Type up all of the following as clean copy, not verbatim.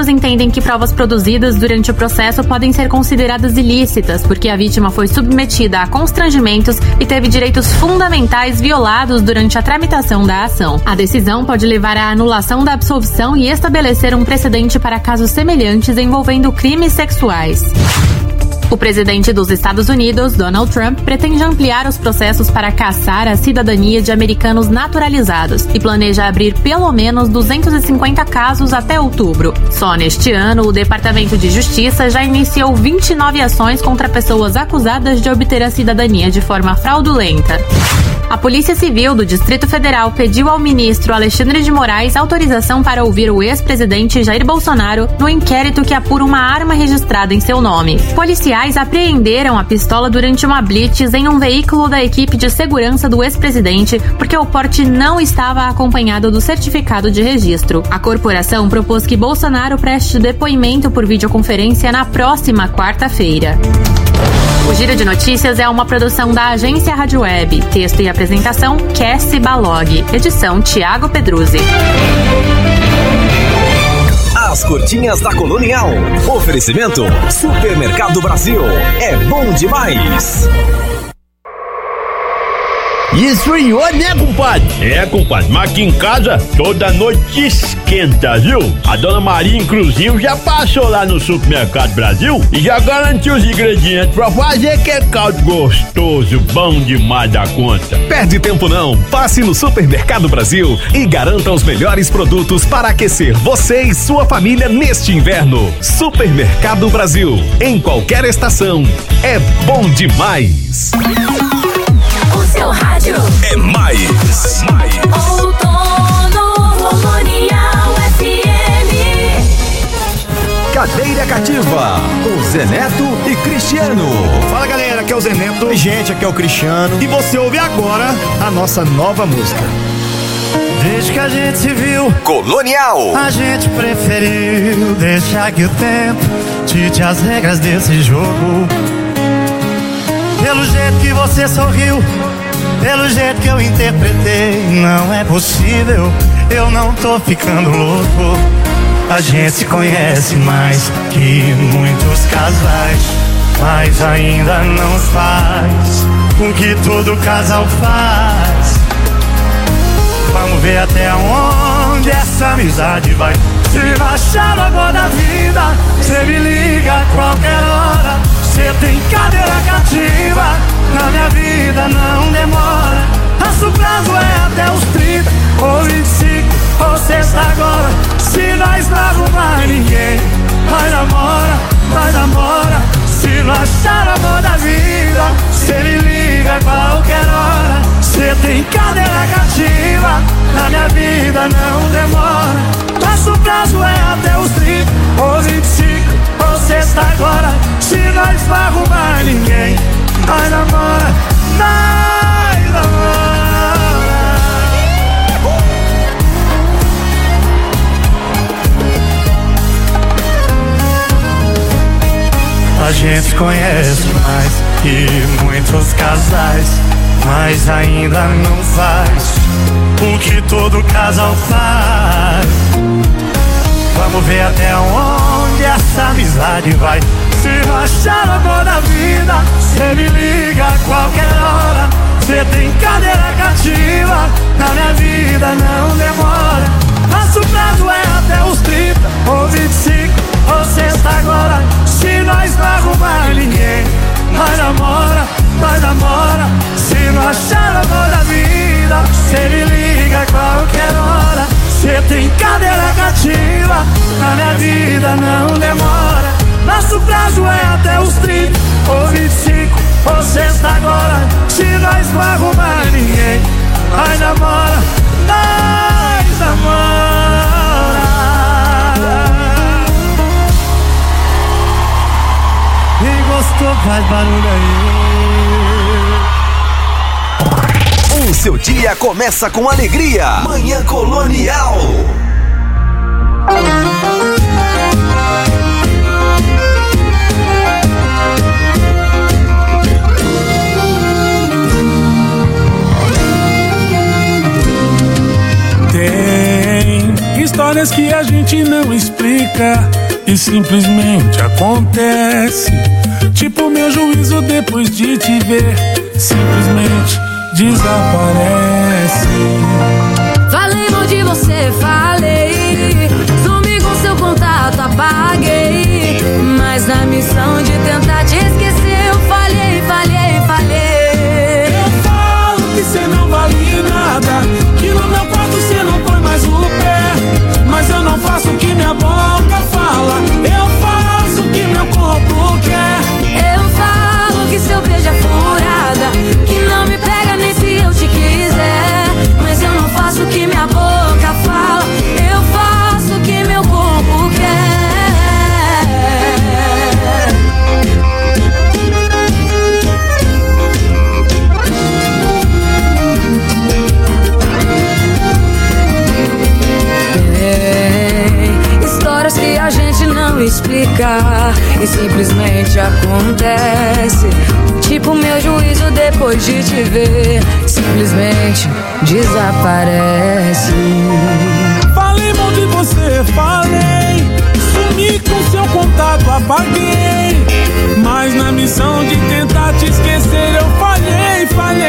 peritos entendem que provas produzidas durante o processo podem ser consideradas ilícitas, porque a vítima foi submetida a constrangimentos e teve direitos fundamentais violados durante a tramitação da ação. A decisão pode levar à anulação da absolvição e estabelecer um precedente para casos semelhantes envolvendo crimes sexuais. O presidente dos Estados Unidos, Donald Trump, pretende ampliar os processos para caçar a cidadania de americanos naturalizados e planeja abrir pelo menos 250 casos até outubro. Só neste ano, o Departamento de Justiça já iniciou 29 ações contra pessoas acusadas de obter a cidadania de forma fraudulenta. A Polícia Civil do Distrito Federal pediu ao ministro Alexandre de Moraes autorização para ouvir o ex-presidente Jair Bolsonaro no inquérito que apura uma arma registrada em seu nome. Policiais apreenderam a pistola durante uma blitz em um veículo da equipe de segurança do ex-presidente porque o porte não estava acompanhado do certificado de registro. A corporação propôs que Bolsonaro preste depoimento por videoconferência na próxima quarta-feira. O Giro de Notícias é uma produção da Agência Rádio Web. Texto e apresentação, Cassie Balog. Edição, Tiago Pedruzzi. As curtinhas da Colonial. Oferecimento, Supermercado Brasil. É bom demais. Esfriou, né, compadre? É, compadre, mas aqui em casa toda noite esquenta, viu? A dona Maria, inclusive, já passou lá no Supermercado Brasil e já garantiu os ingredientes pra fazer aquele caldo gostoso, bom demais da conta. Perde tempo não, passe no Supermercado Brasil e garanta os melhores produtos para aquecer você e sua família neste inverno. Supermercado Brasil, em qualquer estação, é bom demais. O seu rádio é mais. Outono Colonial FM. Cadeira Cativa, com Zé Neto e Cristiano. Fala galera, aqui é o Zé Neto. E gente, aqui é o Cristiano. E você ouve agora a nossa nova música. Desde que a gente se viu, Colonial, a gente preferiu deixar que o tempo dite as regras desse jogo. Pelo jeito que você sorriu, pelo jeito que eu interpretei, não é possível, eu não tô ficando louco. A gente se conhece mais que muitos casais, mas ainda não faz o que todo casal faz. Vamos ver até onde essa amizade vai. Se baixar a água da vida, cê me liga a qualquer hora. Cê tem cadeira cativa, na minha vida não demora. Nosso prazo é até os 30, ou 25, ou sexta agora. Se nós não arrumar ninguém, vai namora. Se não achar a amor da vida, cê me liga a qualquer hora. Cê tem cadeira cativa, na minha vida não demora. Nosso prazo é até os 30, ou 25, ou sexta agora. Se nós não arrumar ninguém, nós namora. A gente conhece mais que muitos casais, mas ainda não faz o que todo casal faz. Vamos ver até onde essa amizade vai. Se não achar o amor da vida, cê me liga a qualquer hora. Cê tem cadeira cativa, na minha vida não demora. Nosso prazo é até os 30, ou 25, ou sexta agora. Se nós não arrumar ninguém, nós namora. Se não achar o amor da vida, cê me liga a qualquer hora. Cê tem cadeira cativa, na minha vida não demora. Nosso prazo é até os 30, ou 25, ou sexta agora. Se nós não arrumar ninguém, nós namora. Quem gostou faz barulho aí. O seu dia começa com alegria. Manhã Colonial. Tem Histórias que a gente não explica e simplesmente acontece. Tipo meu juízo depois de te ver, simplesmente desaparece. Falei mal de você, falei. Sumi com seu contato, apaguei. Mas na missão de tentar te esquecer, eu falhei. Eu falo que cê não vale nada, que no meu quarto cê não põe mais o pé. Mas eu não faço o que minha boca fala, eu faço o que meu corpo quer. Eu falo que seu beijo é furada, que não me pega nem se eu te quiser. Mas eu não faço o que minha boca fala, eu faço o que meu corpo quer. Histórias que a gente não explica e simplesmente acontece. Tipo meu juízo depois de te ver, simplesmente desaparece. Falei mal de você, falei. Sumi com seu contato, apaguei. Mas na missão de tentar te esquecer, eu falhei.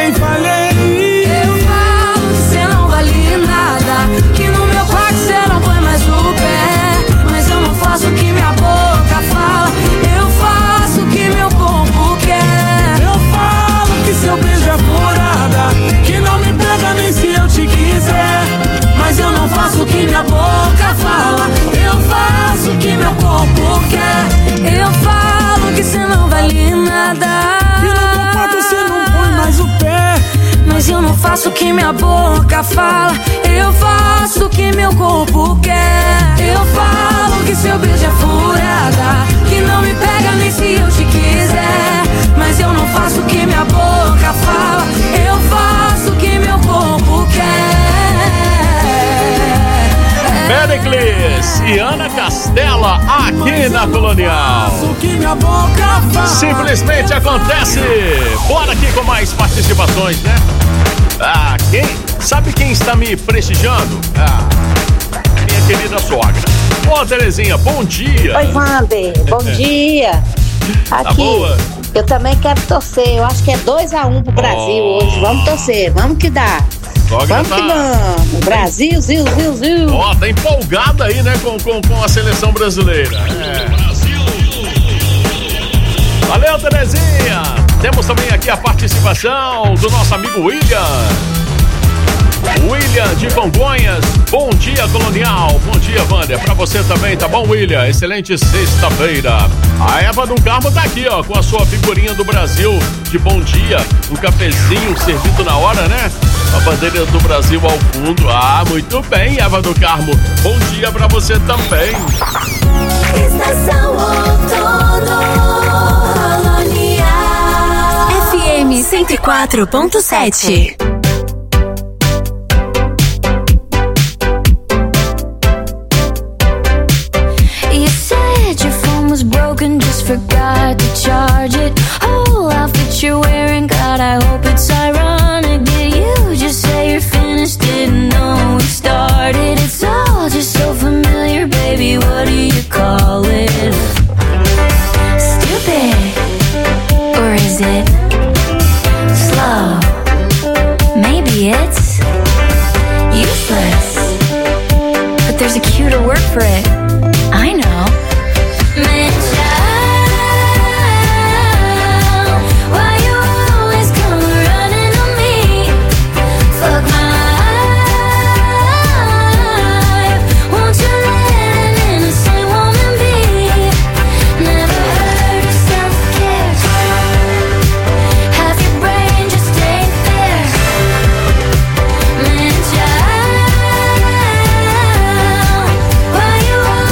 Eu falo que cê não vale nada, que no meu quarto cê não põe mais o pé. Mas eu não faço o que minha boca fala, eu faço o que meu corpo quer. Eu falo que seu beijo é furada, que não me pega nem se eu te quiser. Mas eu não faço o que minha boca fala, eu faço o que meu corpo quer. Eu falo que cê não vale nada, que no meu quarto cê não põe mais o pé. mas eu não faço o que minha boca fala, eu faço o que meu corpo quer. Eu falo que seu beijo é furada, que não me pega nem se eu te quiser. Mas eu não faço o que minha boca fala, eu faço o que meu corpo quer. Pericles e Ana Castela aqui na Colonial. O que minha boca fala. Simplesmente acontece. Bora aqui com mais participações, né? Sabe quem está me prestigiando? Minha querida sogra. Ô, Terezinha, bom dia. Oi, Wander, bom dia. Aqui, Tá boa? eu também quero torcer. Eu acho que é 2-1 pro Brasil hoje. Vamos torcer, vamos que dá. Sogra Vamos que vamos. Brasil, zil. Ó, tá empolgada aí, né, com a seleção brasileira. Valeu, Terezinha. Temos também aqui a participação do nosso amigo William de Congonhas. Bom dia, Colonial. Bom dia, Wander. Pra você também, tá bom, William? Excelente sexta-feira. A Eva do Carmo tá aqui, ó, com a sua figurinha do Brasil de bom dia. Um cafezinho servido na hora, né? A bandeira do Brasil ao fundo. Muito bem, Eva do Carmo. Bom dia pra você também. Estação Outono Colonial FM 104.7. Forgot to charge it. Whole outfit you're wearing, God, I hope it's ironic. Did you just say you're finished? Didn't know we started. It's all just so familiar, baby. What do you call it? Stupid, or is it slow? Maybe it's useless, but there's a cuter word for it. I know. Why you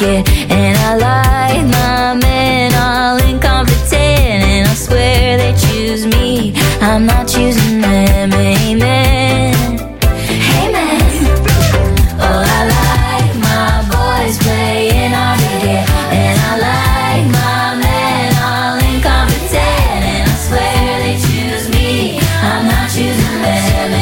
get. And I like my men all incompetent, and I swear they choose me, I'm not choosing them. Amen, amen. Oh, I like my boys playing hard to get, and I like my men all incompetent, and I swear they choose me, I'm not choosing them.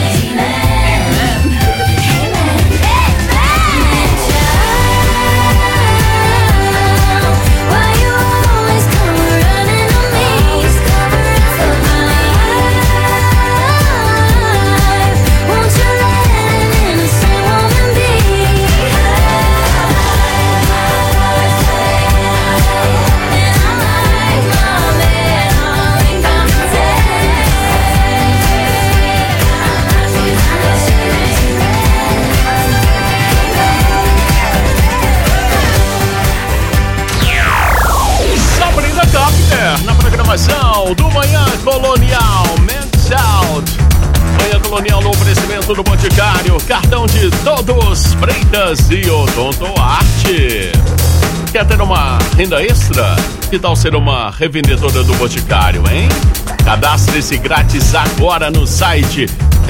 Na programação do Manhã Colonial, Men's Out. Manhã Colonial no oferecimento do Boticário, cartão de todos, Freitas e Odonto Arte. Quer ter uma renda extra? Que tal ser uma revendedora do Boticário, hein? Cadastre-se grátis agora no site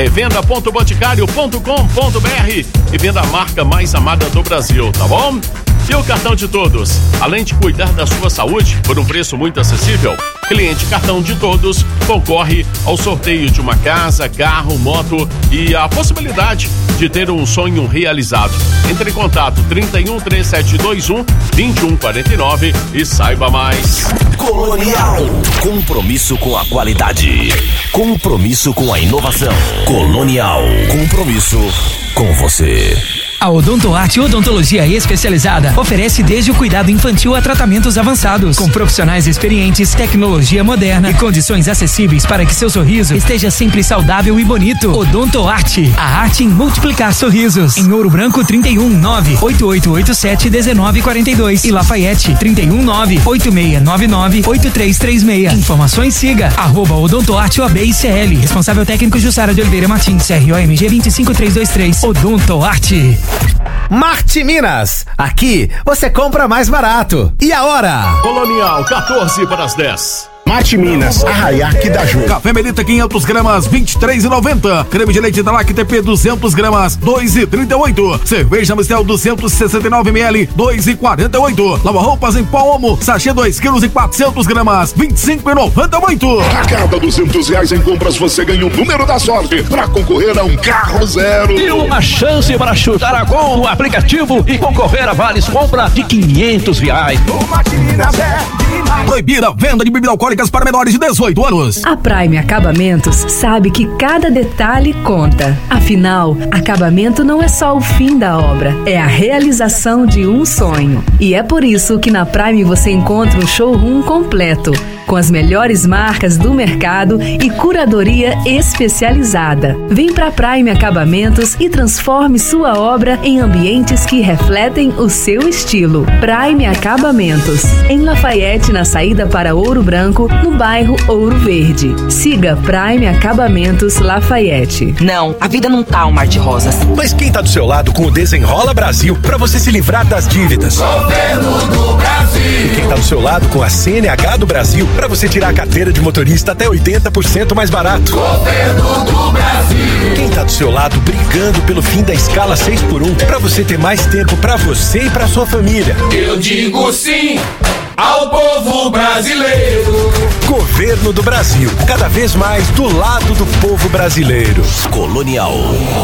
revenda.boticário.com.br e venda a marca mais amada do Brasil, tá bom? E o cartão de todos, além de cuidar da sua saúde por um preço muito acessível, cliente cartão de todos concorre ao sorteio de uma casa, carro, moto e a possibilidade de ter um sonho realizado. Entre em contato 31 3721 2149 e saiba mais. Colonial, compromisso com a qualidade, compromisso com a inovação. Colonial, compromisso com você. A Odonto Arte Odontologia Especializada oferece desde o cuidado infantil a tratamentos avançados, com profissionais experientes, tecnologia moderna e condições acessíveis para que seu sorriso esteja sempre saudável e bonito. Odonto Arte, a arte em multiplicar sorrisos. Em Ouro Branco 31 98887 1942 e Lafayette 31 98699 8336. Informações siga @Odontoarte OAB-ICL. Responsável técnico Jussara de Oliveira Martins, CROMG 25323. Odonto Arte. Marte Minas, aqui você compra mais barato. E a hora? Colonial, 14 para as 10. Marte Minas, Arraiaque da Ju. Café Melita 500 gramas, 23,90. Creme de leite da Lactep 200 gramas, 2,38. Cerveja Mistel 269 ml, 2,48. Lava roupas em pó Omo, sachê 2 quilos e 400 gramas, 25,98. A cada R$200 em compras você ganha o número da sorte para concorrer a um carro zero. E uma chance para chutar a gol no aplicativo e concorrer a vales compra de R$500. O Marte Minas é proibir a venda de bebidas alcoólicas para menores de 18 anos. A Prime Acabamentos sabe que cada detalhe conta. Afinal, acabamento não é só o fim da obra, é a realização de um sonho. E é por isso que na Prime você encontra um showroom completo, com as melhores marcas do mercado e curadoria especializada. Vem pra Prime Acabamentos e transforme sua obra em ambientes que refletem o seu estilo. Prime Acabamentos, em Lafayette, na saída para Ouro Branco, no bairro Ouro Verde. Siga Prime Acabamentos Lafayette. Não, a vida não tá um mar de rosas. Mas quem tá do seu lado com o Desenrola Brasil para você se livrar das dívidas? Governo do Brasil. E quem tá do seu lado com a CNH do Brasil para você tirar a carteira de motorista até 80% mais barato? Governo do Brasil. Quem tá do seu lado brigando pelo fim da escala 6x1 para você ter mais tempo para você e para sua família? Eu digo sim ao povo brasileiro. Governo do Brasil, cada vez mais do lado do povo brasileiro. Colonial,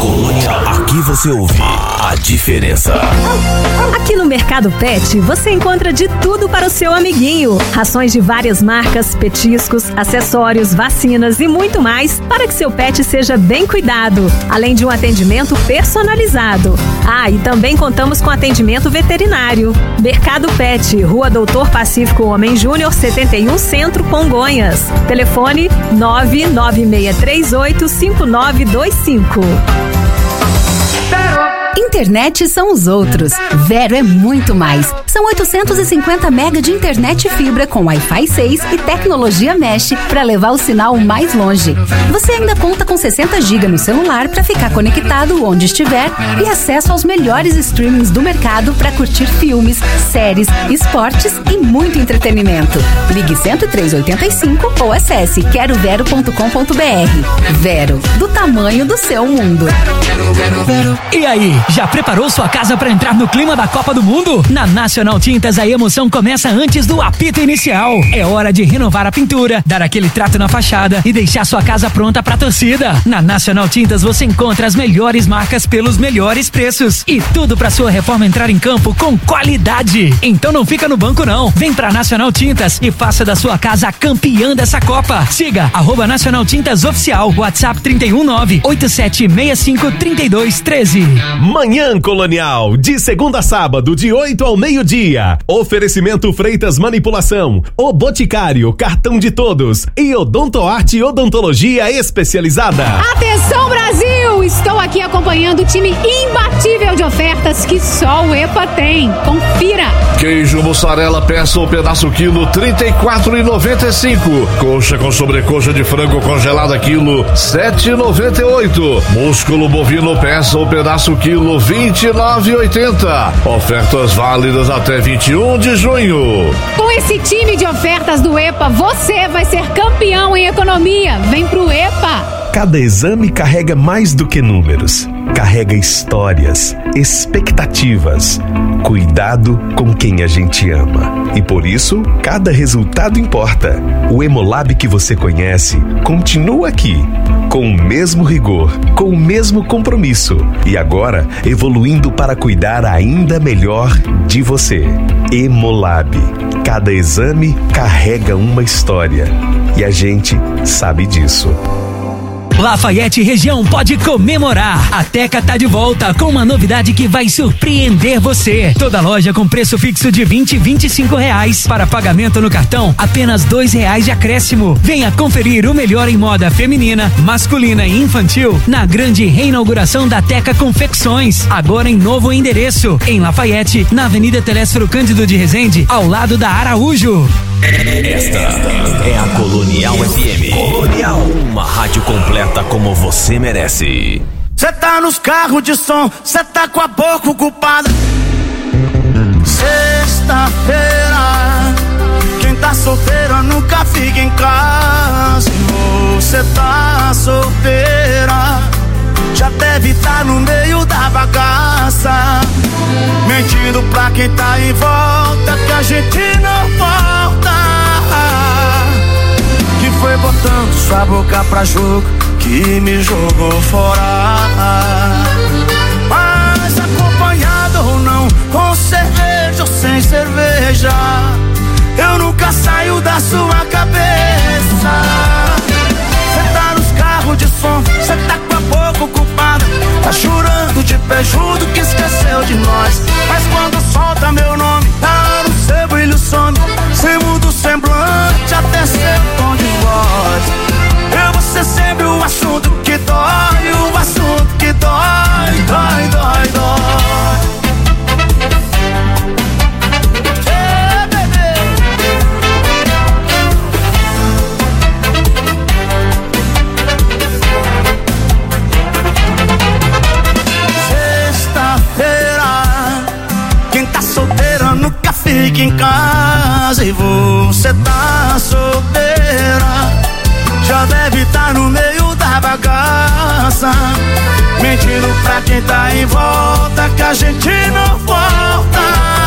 aqui você ouve a diferença. Aqui no Mercado Pet, você encontra de tudo para o seu amiguinho. Rações de várias marcas, petiscos, acessórios, vacinas e muito mais para que seu pet seja bem cuidado, além de um atendimento personalizado. Ah, e também contamos com atendimento veterinário. Mercado Pet, Rua Doutor Pacífico Homem Júnior, 71 Centro, Congonhas. Telefone 996385925. Internet são os outros. Vero é muito mais. São 850 mega de internet e fibra com Wi-Fi 6 e tecnologia Mesh para levar o sinal mais longe. Você ainda conta com 60 GB no celular para ficar conectado onde estiver e acesso aos melhores streamings do mercado para curtir filmes, séries, esportes e muito entretenimento. Ligue 10385 ou acesse querovero.com.br. Vero, do tamanho do seu mundo. E aí, já preparou sua casa para entrar no clima da Copa do Mundo? Na Nacional Tintas a emoção começa antes do apito inicial. É hora de renovar a pintura, dar aquele trato na fachada e deixar sua casa pronta pra torcida. Na Nacional Tintas você encontra as melhores marcas pelos melhores preços e tudo pra sua reforma entrar em campo com qualidade. Então não fica no banco não. Vem pra Nacional Tintas e faça da sua casa a campeã dessa Copa. Siga @Nacional Tintas Oficial, WhatsApp 319-8765-3213. Manhã Colonial, de segunda a sábado, de 8 ao meio-dia. Oferecimento Freitas Manipulação, O Boticário, Cartão de Todos e Odontoarte Odontologia Especializada. Atenção Brasil, estou aqui acompanhando o time imbatível de ofertas que só o EPA tem. Confira. Queijo mussarela peça ou pedaço quilo R$34,95. Coxa com sobrecoxa de frango congelada quilo R$7,98. Músculo bovino peça ou pedaço quilo R$29,80. Ofertas válidas até 21 de junho. Com esse time de ofertas do EPA, você vai ser campeão em economia. Vem pro EPA. Cada exame carrega mais do que números. Carrega histórias, expectativas, cuidado com quem a gente ama. E por isso, cada resultado importa. O Hemolab que você conhece continua aqui, com o mesmo rigor, com o mesmo compromisso. E agora, evoluindo para cuidar ainda melhor de você. Hemolab. Cada exame carrega uma história. E a gente sabe disso. Lafayette Região pode comemorar. A Teca tá de volta com uma novidade que vai surpreender você. Toda loja com preço fixo de R$20 e R$25. Para pagamento no cartão, apenas R$2 de acréscimo. Venha conferir o melhor em moda feminina, masculina e infantil na grande reinauguração da Teca Confecções. Agora em novo endereço, em Lafayette, na Avenida Telésforo Cândido de Resende, ao lado da Araújo. Esta é a Colonial FM. Colonial, uma rádio completa como você merece. Cê tá nos carros de som, cê tá com a boca ocupada. Sexta-feira, quem tá solteira nunca fica em casa. Você tá solteira, já deve tá no meio da bagaça, mentindo pra quem tá em volta que a gente não volta. Que foi botando sua boca pra jogo que me jogou fora. Mas acompanhado ou não, com cerveja ou sem cerveja, eu nunca saio da sua cabeça. Cê tá nos carros de som, cê tá com a boca ocupada, tá chorando de pé junto que esqueceu de nós. Mas quando solta meu nome, tá no seu brilho some. Cê muda o semblante até seu tom de voz. Eu vou ser sempre o assunto que dói, o assunto que dói, dói, dói, dói. Hey, bebê. Sexta-feira, quem tá solteira nunca fica em casa. E você tá solteira, já deve tá no meio da bagaça, mentindo pra quem tá em volta que a gente não volta.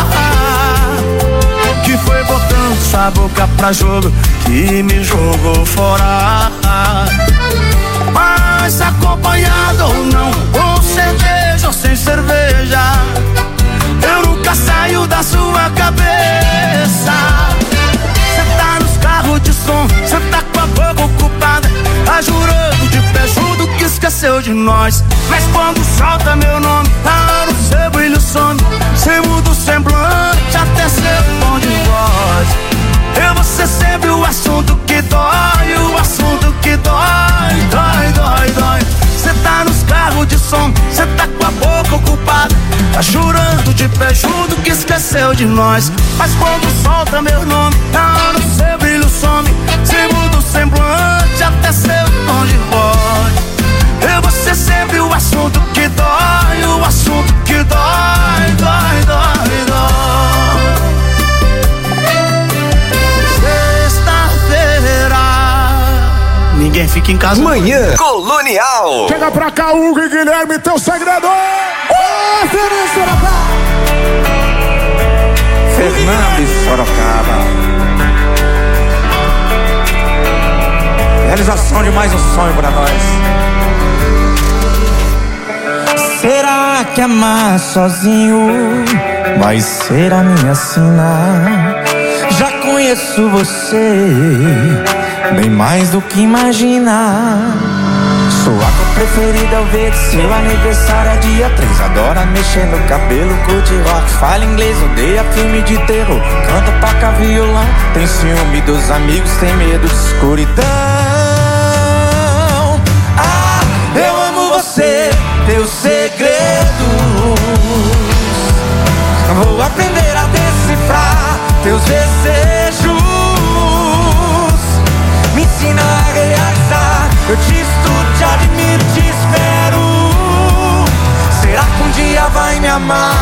Que foi botando sua boca pra jogo que me jogou fora. Mas acompanhado ou não, com cerveja ou sem cerveja, eu nunca saio da sua cabeça. Cê tá nos carros de som, cê tá com a boca ocupada, tá jurando de pé junto que esqueceu de nós. Mas quando solta meu nome, tá no seu brilho some. Cê muda o semblante até seu tom de voz. Eu vou ser sempre o assunto que dói, o assunto que dói, dói, dói, dói. Cê tá nos carros de som, cê tá com a boca ocupada, esqueceu de nós. Mas quando solta meu nome, a no seu brilho some. Se muda o semblante, até seu tom de voz. Eu vou ser sempre o assunto que dói, o assunto que dói, dói, dói, dói. Sexta-feira, ninguém fica em casa. Manhã Colonial. Chega pra cá, Hugo e Guilherme, teu segredo. Fernando de Sorocaba. Realização de mais um sonho pra nós. Será que amar sozinho vai ser a minha sina? Já conheço você bem mais do que imagina. Sua cor preferida é o verde, seu aniversário é dia 3. Adora mexer no cabelo, curte rock, fala inglês, odeia filme de terror, canta, toca violão, tem ciúme dos amigos, tem medo de escuridão. Ah, eu amo você, teus segredos. Vou aprender a decifrar teus desejos. Me ensina a realizar. Eu te estudo, te admiro, te espero. Será que um dia vai me amar?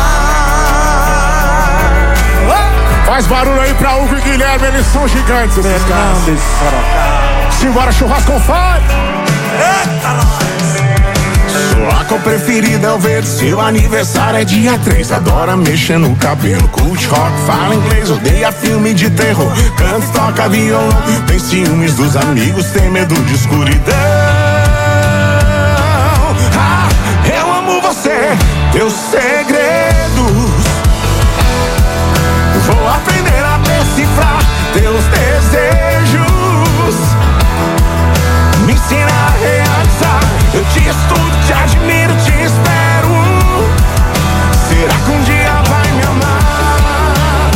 Faz barulho aí pra Hugo e Guilherme, eles são gigantes, esses caras. Simbora, churrasco com fome. Eita, nós! Sua cor preferida é o verde, seu aniversário é dia 3. Adora mexer no cabelo, curte rock, fala inglês, odeia filme de terror, canta, toca violão, tem ciúmes dos amigos, tem medo de escuridão. Ah, eu amo você, teus segredos. Vou aprender a decifrar teus desejos. Me ensina a realizar. Eu te estudo, te admiro, te espero. Será que um dia vai me amar?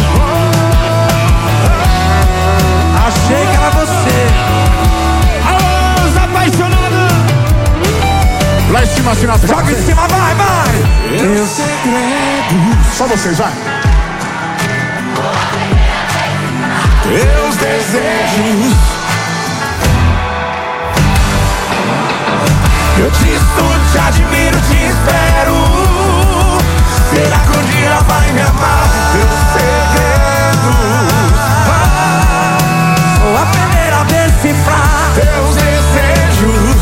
Achei que era você. Alô, os apaixonados. Lá em cima, assim, nossa. Joga em cima, vai, vai. Teus segredos. Só vocês, vai. Teus desejos. Eu te estudo, te admiro, te espero. Será que um dia vai me amar? Teus segredos. Vou aprender a decifrar teus desejos.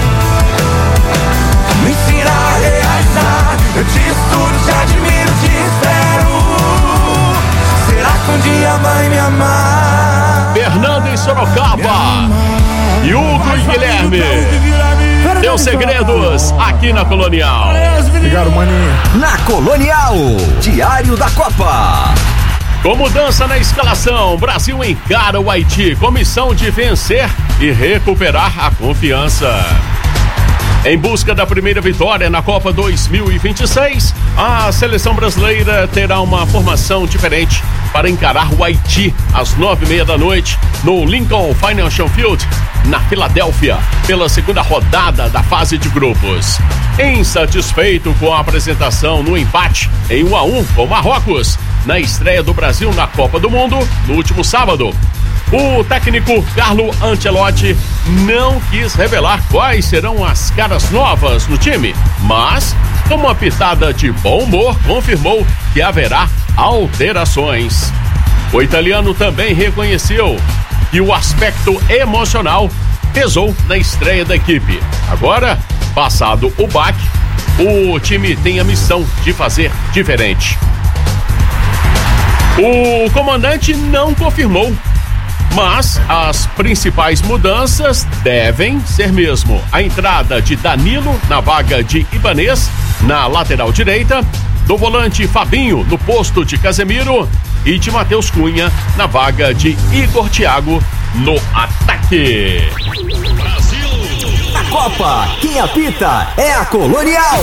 Me ensina a realizar. Eu te estudo, te admiro, te espero. Será que um dia vai me amar? Fernando em Sorocaba. E Hugo e Guilherme. Teus segredos aqui na Colonial. Obrigado, maninho. Na Colonial, Diário da Copa. Com mudança na escalação, Brasil encara o Haiti com missão de vencer e recuperar a confiança. Em busca da primeira vitória na Copa 2026, a seleção brasileira terá uma formação diferente para encarar o Haiti às 9:30 da noite no Lincoln Financial Field, na Filadélfia, pela segunda rodada da fase de grupos. Insatisfeito com a apresentação no empate em 1-1 com Marrocos, na estreia do Brasil na Copa do Mundo no último sábado, o técnico Carlo Ancelotti não quis revelar quais serão as caras novas no time, mas, com uma pitada de bom humor, confirmou que haverá alterações. O italiano também reconheceu que o aspecto emocional pesou na estreia da equipe. Agora, passado o baque, o time tem a missão de fazer diferente. O comandante não confirmou, mas as principais mudanças devem ser mesmo a entrada de Danilo na vaga de Ibanez na lateral direita, do volante Fabinho no posto de Casemiro e de Matheus Cunha na vaga de Igor Thiago no ataque. Brasil! Na Copa, quem apita é a Colonial.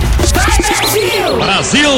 Brasil!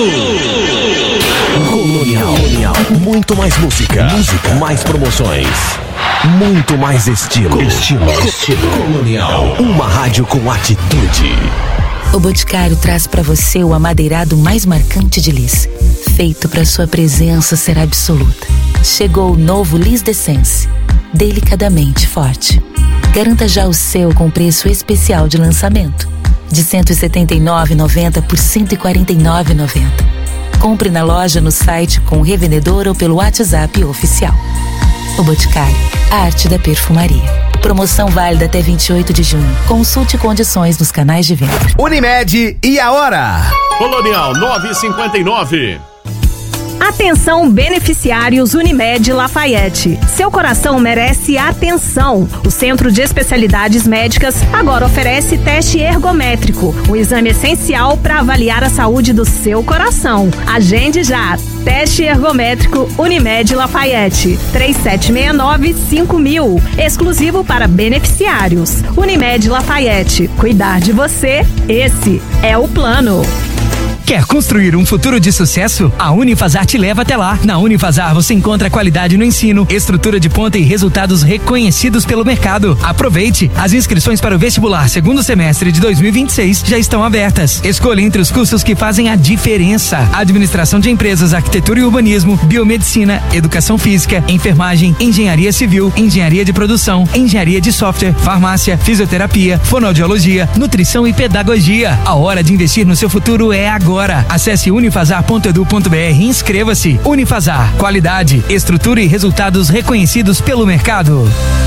Colonial. Muito mais música. Mais promoções. Muito mais estilo. Colonial. Uma rádio com atitude. O Boticário traz para você o amadeirado mais marcante de Lis, feito para sua presença ser absoluta. Chegou o novo Lis D'Essence, delicadamente forte. Garanta já o seu com preço especial de lançamento, de R$ 179,90 por R$ 149,90. Compre na loja, no site, com o revendedor ou pelo WhatsApp oficial. O Boticário, a arte da perfumaria. Promoção válida até 28 de junho. Consulte condições nos canais de venda. Unimed, e a hora? Colonial 959. Atenção, beneficiários Unimed Lafayette. Seu coração merece atenção. O Centro de Especialidades Médicas agora oferece teste ergométrico, um exame essencial para avaliar a saúde do seu coração. Agende já. Teste ergométrico Unimed Lafayette. 3769-5000. Exclusivo para beneficiários. Unimed Lafayette. Cuidar de você, esse é o plano. Quer construir um futuro de sucesso? A Unifasar te leva até lá. Na Unifasar você encontra qualidade no ensino, estrutura de ponta e resultados reconhecidos pelo mercado. Aproveite! As inscrições para o vestibular segundo semestre de 2026 já estão abertas. Escolha entre os cursos que fazem a diferença: administração de empresas, arquitetura e urbanismo, biomedicina, educação física, enfermagem, engenharia civil, engenharia de produção, engenharia de software, farmácia, fisioterapia, fonoaudiologia, nutrição e pedagogia. A hora de investir no seu futuro é agora. Acesse unifasar.edu.br e inscreva-se. Unifasar, qualidade, estrutura e resultados reconhecidos pelo mercado.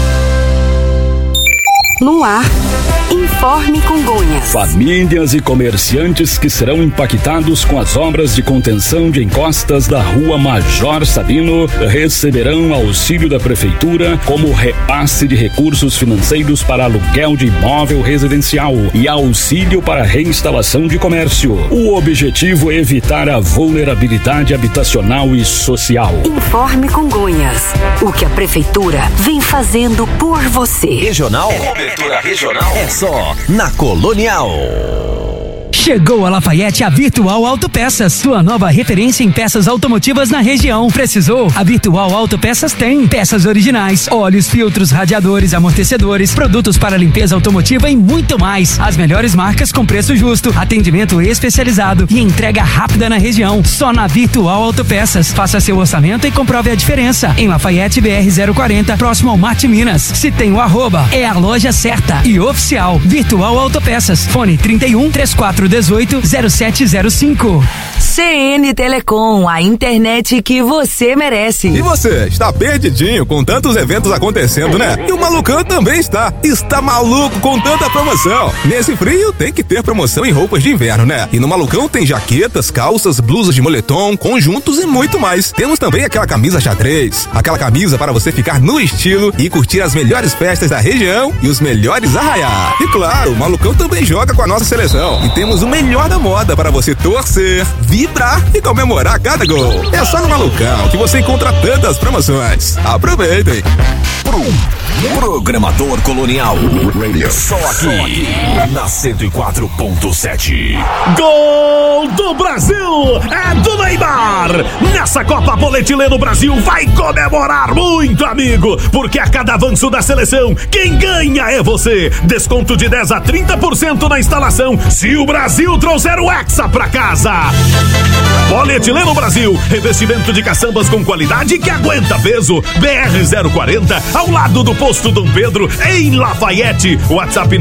No ar, Informe Congonhas. Famílias e comerciantes que serão impactados com as obras de contenção de encostas da Rua Major Sabino receberão auxílio da Prefeitura como repasse de recursos financeiros para aluguel de imóvel residencial e auxílio para reinstalação de comércio. O objetivo é evitar a vulnerabilidade habitacional e social. Informe Congonhas. O que a Prefeitura vem fazendo por você. Regional? Cobertura regional é só na Colonial. Chegou a Lafayette a Virtual Autopeças, sua nova referência em peças automotivas na região. Precisou? A Virtual Autopeças tem peças originais, óleos, filtros, radiadores, amortecedores, produtos para limpeza automotiva e muito mais. As melhores marcas com preço justo, atendimento especializado e entrega rápida na região. Só na Virtual Autopeças. Faça seu orçamento e comprove a diferença. Em Lafayette BR 040, próximo ao Marte Minas. Se tem o arroba, é a loja certa e oficial. Virtual Autopeças. Fone 31 3418 0705. CN Telecom, a internet que você merece. E você, está perdidinho com tantos eventos acontecendo, né? E o Malucão também está. Está maluco com tanta promoção. Nesse frio tem que ter promoção em roupas de inverno, né? E no Malucão tem jaquetas, calças, blusas de moletom, conjuntos e muito mais. Temos também aquela camisa xadrez, aquela camisa para você ficar no estilo e curtir as melhores festas da região e os melhores arraiar. E claro, o Malucão também joga com a nossa seleção. E temos o melhor da moda para você torcer, vibrar e comemorar cada gol. É só no Malucão que você encontra tantas promoções. Aproveitem! Programador Colonial. Só aqui na 104.7. Gol do Brasil é do Neymar. Nessa Copa Polietileno Brasil vai comemorar muito, amigo, porque a cada avanço da seleção, quem ganha é você. Desconto de 10 a 30% na instalação se o Brasil trouxer o Hexa pra casa. Polietileno Brasil, revestimento de caçambas com qualidade que aguenta peso. BR 040, ao lado do posto Dom Pedro, em Lafayette. WhatsApp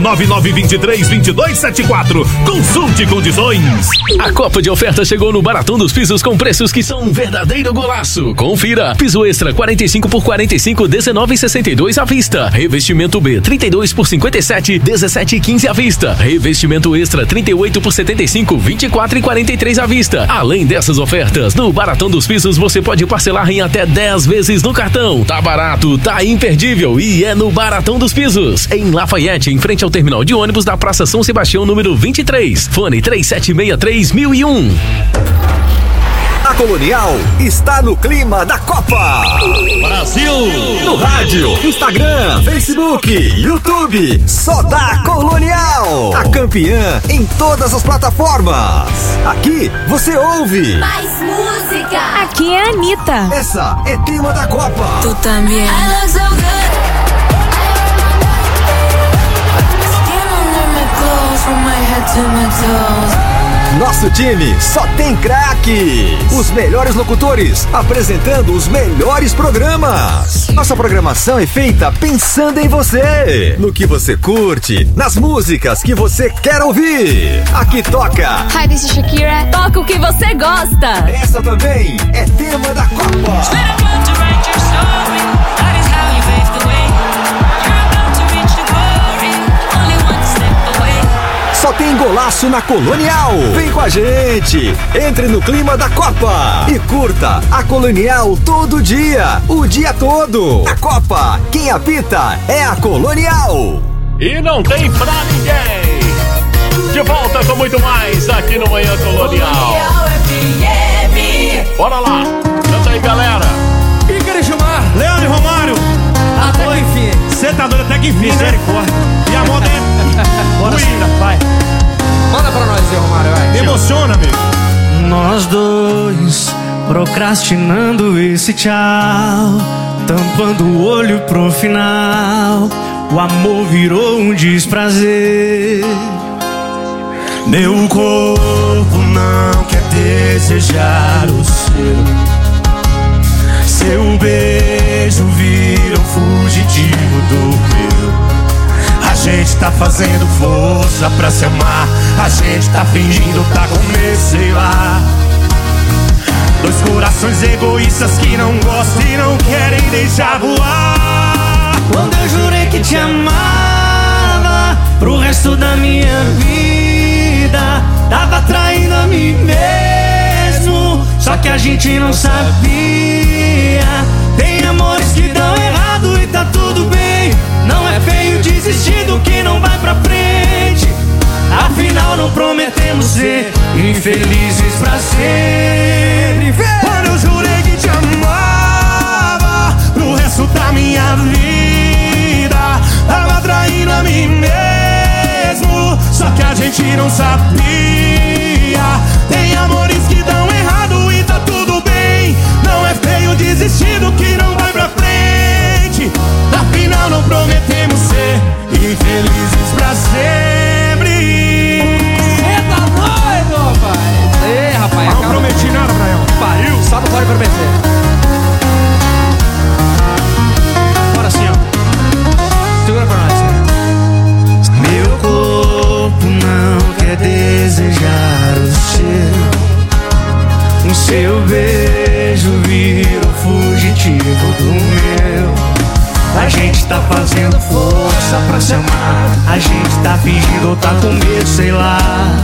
999232274. Consulte condições. A Copa de Oferta chegou no Baratão dos Pisos com preços que são um verdadeiro golaço. Confira. Piso extra 45 por 45, 19,62 à vista. Revestimento B 32 por 57, 17,15 à vista. Revestimento extra 38 por 75, 24,43 à vista. Além dessas ofertas, no Baratão dos Pisos você pode parcelar em até 10 vezes no cartão. Tá barato, tá imperdível e é no Baratão dos Pisos. Em Lafayette, em frente ao terminal de ônibus da Praça São Sebastião, número 23. Fone 3763-1001. A Colonial está no clima da Copa. Brasil! No rádio, Instagram, Facebook, YouTube. Só dá Colonial. A campeã em todas as plataformas. Aqui você ouve Mais música. Aqui é a Anitta. Essa é tema da Copa. Tu também. I look so good. Skin under my clothes. from my head to my toes. Nosso time só tem craques. Os melhores locutores apresentando os melhores programas. Nossa programação é feita pensando em você, no que você curte, nas músicas que você quer ouvir. Aqui toca. Hi, this is Shakira. Toca o que você gosta. Essa também é tema da Copa. Só tem golaço na Colonial. Vem com a gente. Entre no clima da Copa e curta a Colonial todo dia, o dia todo. A Copa, quem apita é a Colonial. E não tem pra ninguém. De volta com muito mais aqui no Manhã Colonial. Bora lá. Canta aí, galera. Ícaro e Gilmar, Leandro e Romário. Até que enfim. Você tá doido até que enfim, misericórdia. E a moda é... Bora, Cida, vai. Manda pra nós, Zé Romário, vai. Me emociona, amigo. Nós dois procrastinando esse tchau, tampando o olho pro final. O amor virou um desprazer. Meu corpo não quer desejar o seu beijo vira um fugitivo do meu. A gente tá fazendo força pra se amar. A gente tá fingindo tá com medo, sei lá. Dois corações egoístas que não gostam e não querem deixar voar. Quando eu jurei que te amava pro resto da minha vida, tava traindo a mim mesmo, só que a gente não sabia. Tem amores que dão errado e tá tudo bem. Não é feio desistir do que não vai pra frente. Afinal não prometemos ser infelizes pra sempre. Quando eu jurei que te amava pro resto da minha vida, tava traindo a mim mesmo, só que a gente não sabia. Tem amores que dão errado e tá tudo bem. Não é feio desistir do que não vai pra frente. Afinal não prometemos ser infelizes pra sempre. Cê tá doido, rapaz? Ei, rapaz, não prometi nada, Braião. Pariu, só não pode prometer. Bora assim, ó. Segura pra nós. Meu corpo não quer desejar o seu beijo vira o fugitivo do meu. A gente tá fazendo força pra se amar. A gente tá fingindo ou tá com medo, sei lá.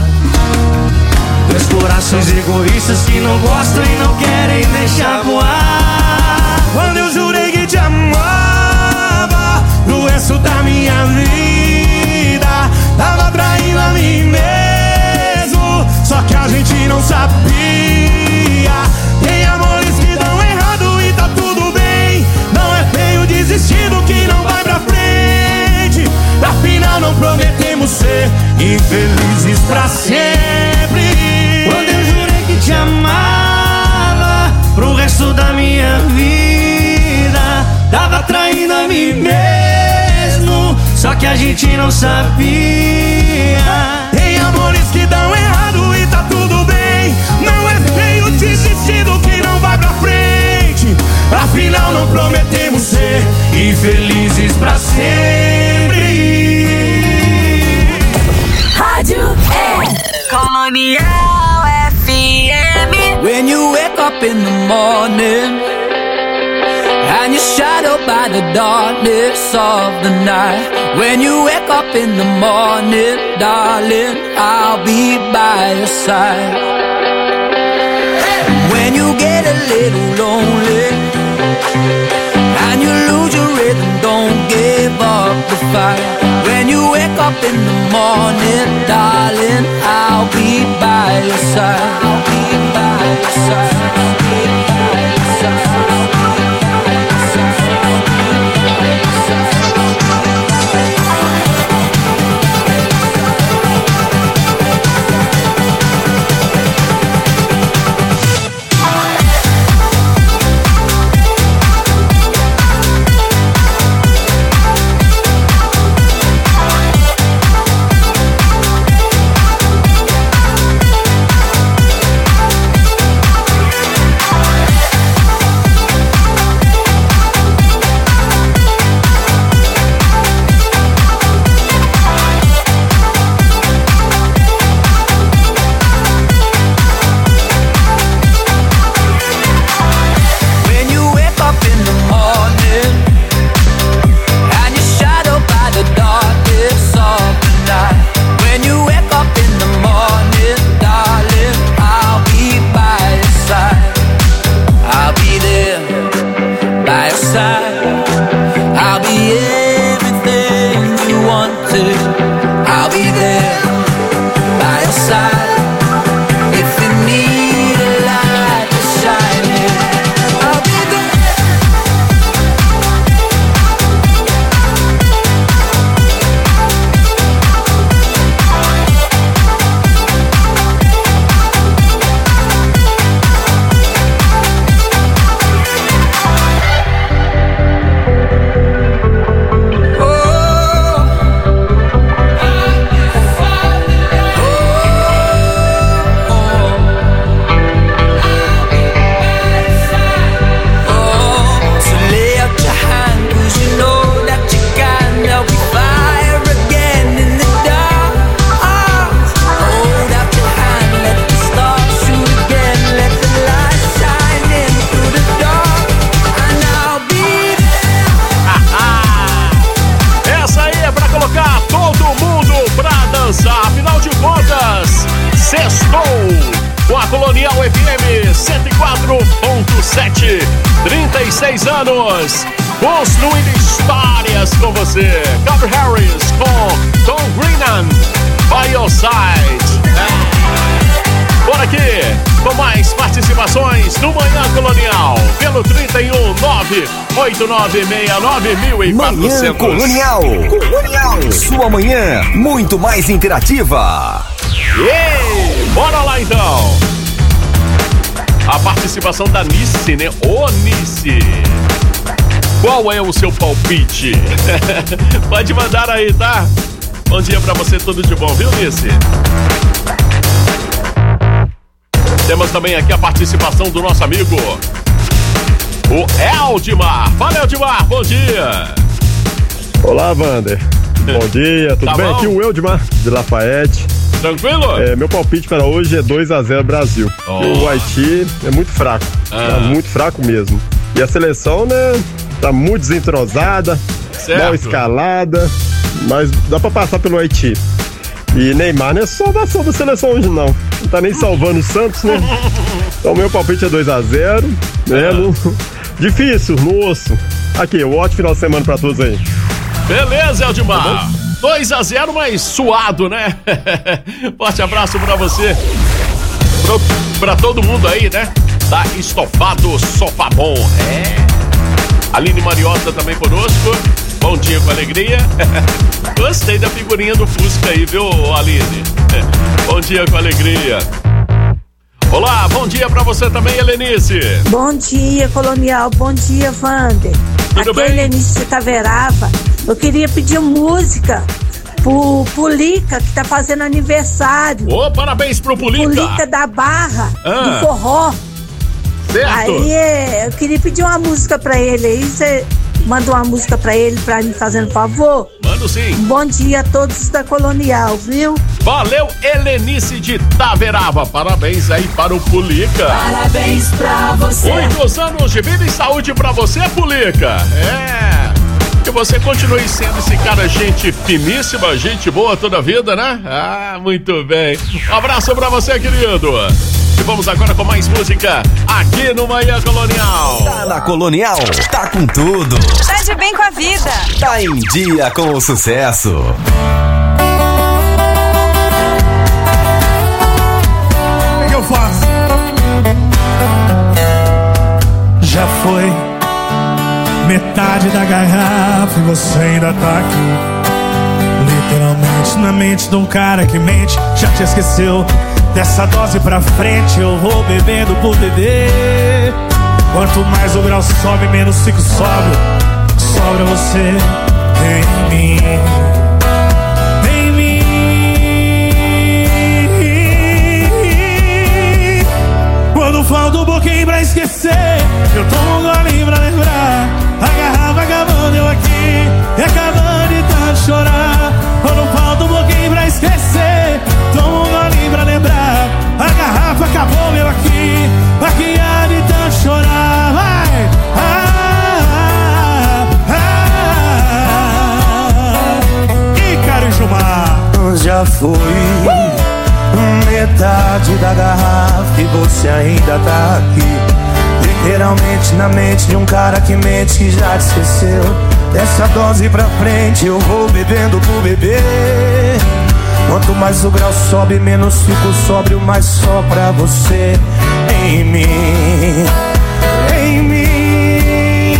Dois corações egoístas que não gostam e não querem deixar voar. Quando eu jurei que te amava pro resto da minha vida, tava traindo a mim mesmo, só que a gente não sabia. Tem amores que dão errado e tá tudo bem. Não é feio desistir do que não vai pra frente. Afinal não prometemos ser infelizes pra sempre. Quando eu jurei que te amava pro resto da minha vida, tava traindo a mim mesmo, só que a gente não sabia. Tem amores que dão errado e tá tudo bem. Não é feio desistir do que não vai pra frente. Afinal não prometemos ser infelizes pra sempre. Rádio Colonial FM. When you wake up in the morning and you're shadowed by the darkness of the night. When you wake up in the morning, darling, I'll be by your side. When you get a little lonely and you lose your rhythm, don't give up the fight. When you wake up in the morning, darling, I'll be by your side. I'll be by your side. I'll be by your side. 36 anos, construindo histórias com você. Calvin Harris com Tom Greenan, By Your Side. Por aqui, com mais participações no Manhã Colonial, pelo 319-8969-1400. Manhã Colonial. Sua manhã muito mais interativa. Ei, bora lá então. A participação da Nice, né? Ô Nice, qual é o seu palpite? Pode mandar aí, tá? Bom dia pra você, tudo de bom, viu, Nice? Temos também aqui a participação do nosso amigo, o Eldmar. Fala, Eldmar, bom dia. Olá, Wander. Bom dia, tudo bem? Bom? Aqui o Eldmar, de Lafayette. Tranquilo? Meu palpite para hoje é 2-0 Brasil. O Haiti é muito fraco, tá muito fraco mesmo. E a seleção, né, tá muito desentrosada, mal escalada, mas dá para passar pelo Haiti. E Neymar não é salvação da seleção hoje, não. Não tá nem salvando o Santos, né? Então, meu palpite é 2-0, né? Difícil, no osso. Aqui, um ótimo final de semana pra todos aí. Beleza, Eldmar. 2-0, mas suado, né? Forte abraço pra você. Pra todo mundo aí, né? Da Estofado Sofá Bom. Aline Mariota também conosco. Bom dia com alegria. Gostei da figurinha do Fusca aí, viu, Aline? Bom dia com alegria. Olá, bom dia pra você também, Helenice. Bom dia, Colonial. Bom dia, Wander. Tudo bem? Aqui é Helenice de Taverava. Eu queria pedir música pro Pulica, que tá fazendo aniversário. Ô, parabéns pro Pulica. Pulica da Barra, do forró. Certo. Aí eu queria pedir uma música pra ele aí. Você manda uma música pra ele, pra me fazendo favor? Mando sim. Bom dia a todos da Colonial, viu? Valeu, Helenice de Taverava. Parabéns aí para o Pulica. Parabéns pra você. Muitos anos de vida e saúde pra você, Pulica. Que você continue sendo esse cara, gente finíssima, gente boa toda a vida, né? Muito bem. Um abraço pra você, querido. E vamos agora com mais música aqui no Manhã Colonial. Tá na Colonial, tá com tudo. Tá de bem com a vida. Tá em dia com o sucesso. O que eu faço? Já foi metade da garrafa e você ainda tá aqui. Literalmente na mente de um cara que mente. Já te esqueceu. Dessa dose pra frente eu vou bebendo por beber. Quanto mais o grau sobe, menos fico sóbrio. Sobra você em mim. Em mim. Quando falta um pouquinho pra esquecer, eu tomo um golinho pra lembrar. A garrafa acabando, eu aqui e acabando de tanto chorar. Quando falta um pouquinho pra esquecer, tomo um golinho pra lembrar. A garrafa acabou, eu aqui há de tanto chorar. Vai! Ícaro e Gilmar. Já foi metade da garrafa e você ainda tá aqui. Literalmente na mente de um cara que mente, que já te esqueceu. Dessa dose pra frente eu vou bebendo por beber. Quanto mais o grau sobe, menos fico sóbrio, mas só pra você em mim. Em mim.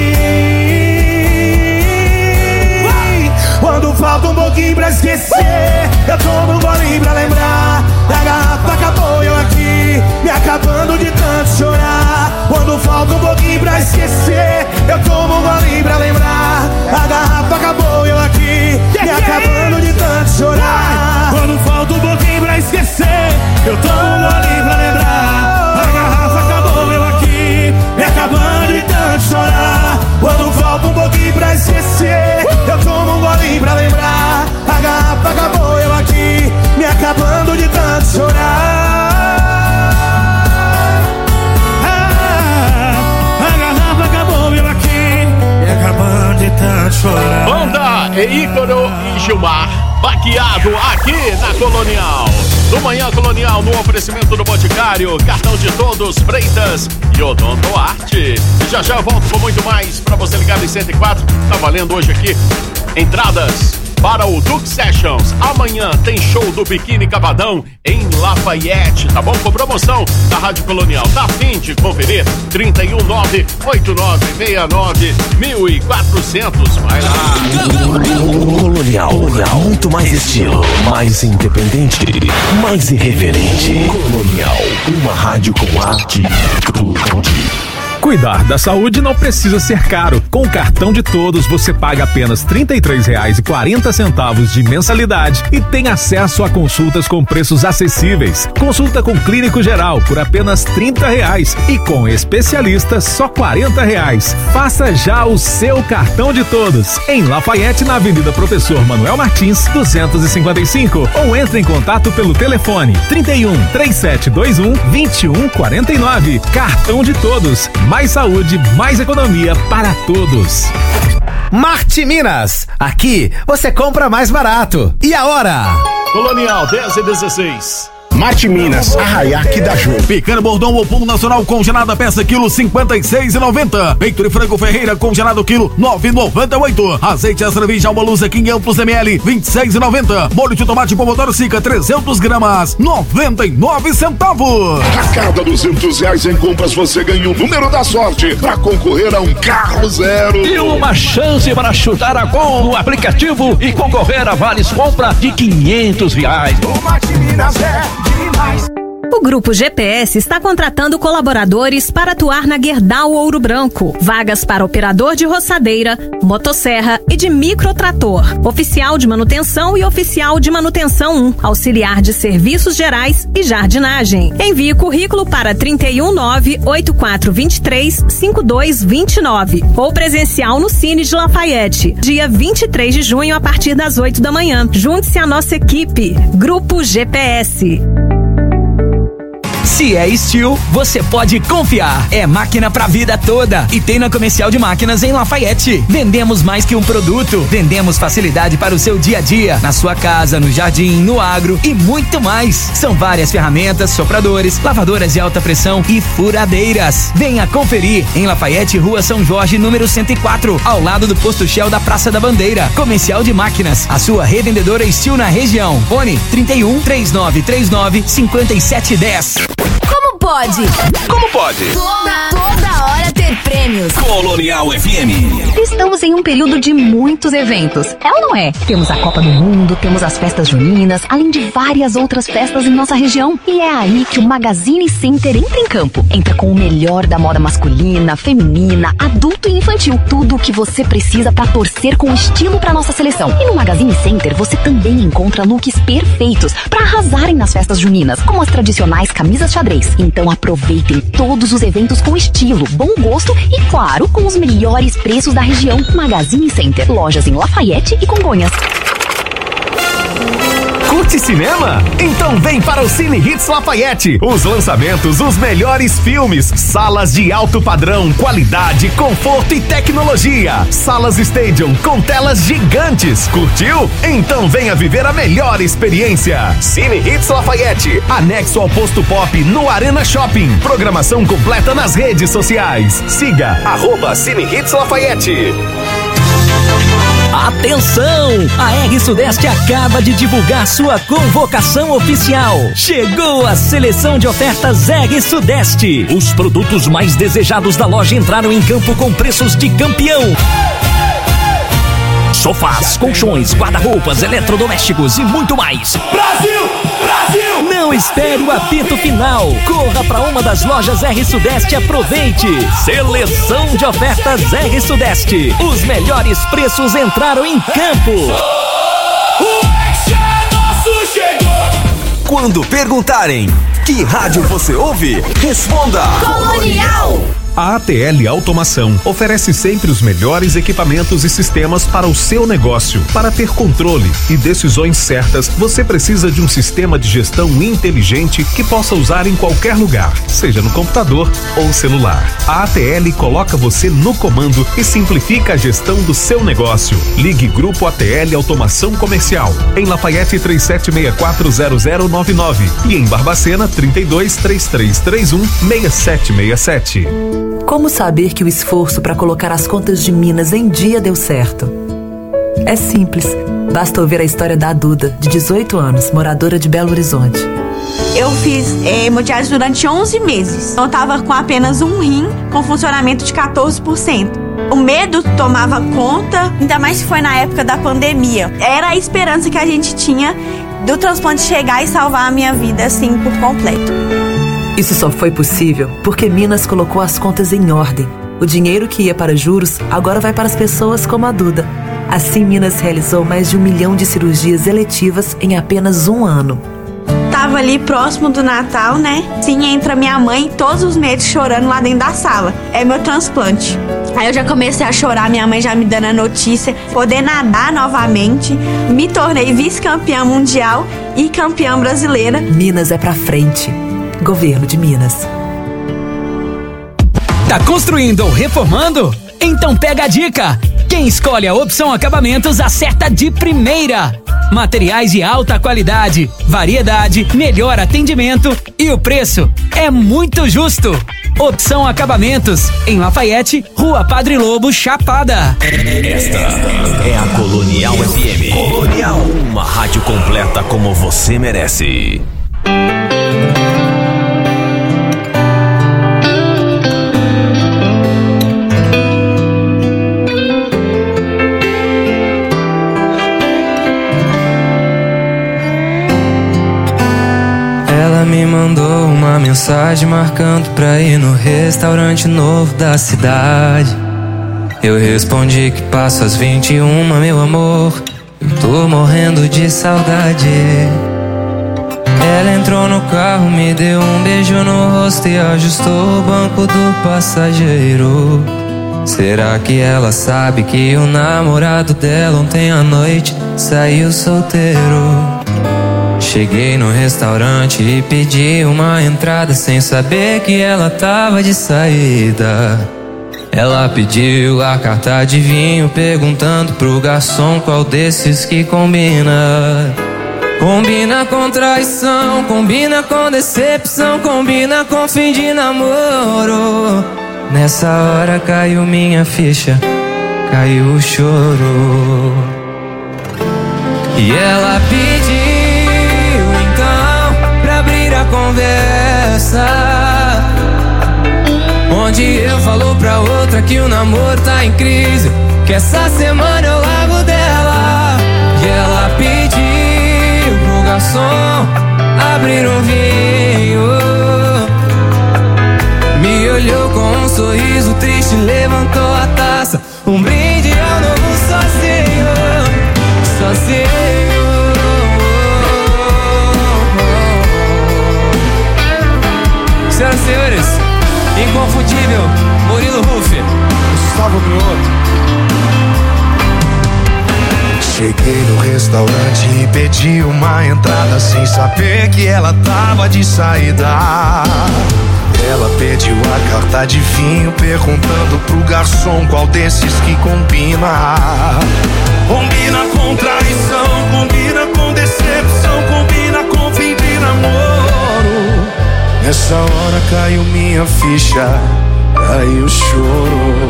Quando falta um pouquinho pra esquecer, eu tomo um golinho pra lembrar. A garrafa acabou, eu aqui me acabando de tanto chorar. Quando falta um pouquinho pra esquecer, eu tomo um golinho pra lembrar. A garrafa acabou, eu aqui me acabando de tanto chorar. Quando falta um pouquinho pra esquecer, eu tomo um golinho pra lembrar. A garrafa acabou, eu aqui me acabando de tanto chorar. Quando falta um pouquinho pra esquecer, eu tomo um golinho pra lembrar. A garrafa acabou, eu aqui me acabando de tanto chorar. A garrafa acabou, eu aqui me acabando de tanto chorar. Banda Ícaro e Gilmar, baqueado aqui na Colonial. do Manhã Colonial no oferecimento do Boticário, Cartão de Todos, Freitas e Odonto Arte. E já eu volto com muito mais para você ligar em 104. Tá valendo hoje aqui entradas para o Duke Sessions. Amanhã tem show do Biquíni Cavadão em Lafayette, tá bom? Com promoção da Rádio Colonial. Tá a fim de conferir? 319-8969-1400. Vai lá. Colonial, muito mais estilo, mais independente, mais irreverente. Colonial, uma rádio com arte e Cuidar da saúde não precisa ser caro. Com o Cartão de Todos, você paga apenas R$ 33,40 de mensalidade e tem acesso a consultas com preços acessíveis. Consulta com clínico geral por apenas R$ 30 e com especialista só R$ 40. Faça já o seu Cartão de Todos em Lafayette, na Avenida Professor Manuel Martins, 255, ou entre em contato pelo telefone 31-3721-2149. Cartão de Todos. Mais saúde, mais economia para todos. Marte Minas, aqui você compra mais barato. E a hora? Colonial 10:16. Marte Minas, Arraiaque da Ju. Picanha Bordão ou Pão Nacional congelada peça quilo 56,90. Peito de frango Ferreira congelado quilo 9,98. Azeite extra virgem Alma Lusa 500 ml 26,90. Molho de tomate pomodoro Sica 300 gramas 99 centavos. A cada R$200 em compras você ganha o número da sorte para concorrer a um carro zero. E uma chance para chutar a gol no aplicativo e concorrer a vales compra de R$500. O Marte Minas é demais. O Grupo GPS está contratando colaboradores para atuar na Gerdau Ouro Branco. Vagas para operador de roçadeira, motosserra e de microtrator, oficial de manutenção e oficial de manutenção 1, auxiliar de serviços gerais e jardinagem. Envie currículo para 319-8423-5229 ou presencial no Cine de Lafayette, dia 23 de junho a partir das 8 da manhã. Junte-se à nossa equipe. Grupo GPS. Se é Steel, você pode confiar. É máquina pra vida toda. E tem na Comercial de Máquinas em Lafayette. Vendemos mais que um produto. Vendemos facilidade para o seu dia a dia. Na sua casa, no jardim, no agro e muito mais. São várias ferramentas, sopradores, lavadoras de alta pressão e furadeiras. Venha conferir em Lafayette, Rua São Jorge, número 104, ao lado do Posto Shell da Praça da Bandeira. Comercial de Máquinas, a sua revendedora Steel na região. Fone 31-3939-5710. Como pode? Como pode? Toda hora ter prêmios. Colonial FM. Estamos em um período de muitos eventos. É ou não é? Temos a Copa do Mundo, temos as festas juninas, além de várias outras festas em nossa região. E é aí que o Magazine Center entra em campo. Entra com o melhor da moda masculina, feminina, adulto e infantil. Tudo o que você precisa para torcer com estilo para nossa seleção. E no Magazine Center você também encontra looks perfeitos para arrasarem nas festas juninas, como as tradicionais camisas xadrez. Então aproveitem todos os eventos com estilo, bom gosto e, claro, com os melhores preços da região. Magazine Center, lojas em Lafayette e Congonhas. Curte cinema? Então vem para o Cine Hits Lafayette. Os lançamentos, os melhores filmes, salas de alto padrão, qualidade, conforto e tecnologia. Salas Stadium com telas gigantes. Curtiu? Então venha viver a melhor experiência. Cine Hits Lafayette, anexo ao Posto Pop no Arena Shopping. Programação completa nas redes sociais. Siga @Cine Hits Lafayette. Atenção! A R Sudeste acaba de divulgar sua convocação oficial. Chegou a seleção de ofertas R Sudeste. Os produtos mais desejados da loja entraram em campo com preços de campeão. Sofás, colchões, guarda-roupas, eletrodomésticos e muito mais. Brasil! Brasil! Não espere o apito final. Corra para uma das lojas R Sudeste e aproveite. Seleção de ofertas R Sudeste. Os melhores preços entraram em campo. O X é nosso, chegou! Quando perguntarem que rádio você ouve, responda Colonial. A ATL Automação oferece sempre os melhores equipamentos e sistemas para o seu negócio. Para ter controle e decisões certas, você precisa de um sistema de gestão inteligente que possa usar em qualquer lugar, seja no computador ou celular. A ATL coloca você no comando e simplifica a gestão do seu negócio. Ligue Grupo ATL Automação Comercial em Lafayette 37640099 e em Barbacena 3233316767. Como saber que o esforço para colocar as contas de Minas em dia deu certo? É simples. Basta ouvir a história da Duda, de 18 anos, moradora de Belo Horizonte. Eu fiz hemodiálise durante 11 meses. Eu estava com apenas um rim com funcionamento de 14%. O medo tomava conta, ainda mais que foi na época da pandemia. Era a esperança que a gente tinha do transplante chegar e salvar a minha vida, assim, por completo. Isso só foi possível porque Minas colocou as contas em ordem. O dinheiro que ia para juros agora vai para as pessoas como a Duda. Assim, Minas realizou mais de 1 milhão de cirurgias eletivas em apenas um ano. Tava ali próximo do Natal, né? Sim, entra minha mãe todos os meses chorando lá dentro da sala. É meu transplante. Aí eu já comecei a chorar, minha mãe já me dando a notícia. Poder nadar novamente. Me tornei vice-campeã mundial e campeã brasileira. Minas é pra frente. Governo de Minas. Tá construindo ou reformando? Então pega a dica! Quem escolhe a Opção Acabamentos acerta de primeira! Materiais de alta qualidade, variedade, melhor atendimento e o preço é muito justo! Opção Acabamentos, em Lafayette, Rua Padre Lobo, Chapada. Esta é a Colonial FM. Colonial, uma rádio completa como você merece. Me mandou uma mensagem marcando pra ir no restaurante novo da cidade. Eu respondi que passo às 21, meu amor, eu tô morrendo de saudade. Ela entrou no carro, me deu um beijo no rosto e ajustou o banco do passageiro. Será que ela sabe que o namorado dela ontem à noite saiu solteiro? Cheguei no restaurante e pedi uma entrada sem saber que ela tava de saída. Ela pediu a carta de vinho perguntando pro garçom qual desses que combina. Combina com traição, combina com decepção, combina com fim de namoro. Nessa hora caiu minha ficha, caiu o choro. E ela pediu abrir a conversa, onde eu falo pra outra que o namoro tá em crise, que essa semana eu largo dela. E ela pediu pro garçom abrir um vinho, me olhou com um sorriso triste, levantou a taça, um brinde ao novo sozinho, sozinho. Senhoras e senhores, inconfundível, Murilo Ruff, Gustavo Mioto. Cheguei no restaurante e pedi uma entrada sem saber que ela tava de saída. Ela pediu a carta de vinho perguntando pro garçom qual desses que combina. Combina com traição, combina com decepção, combina com fim de namoro. Nessa hora caiu minha ficha, caiu o choro.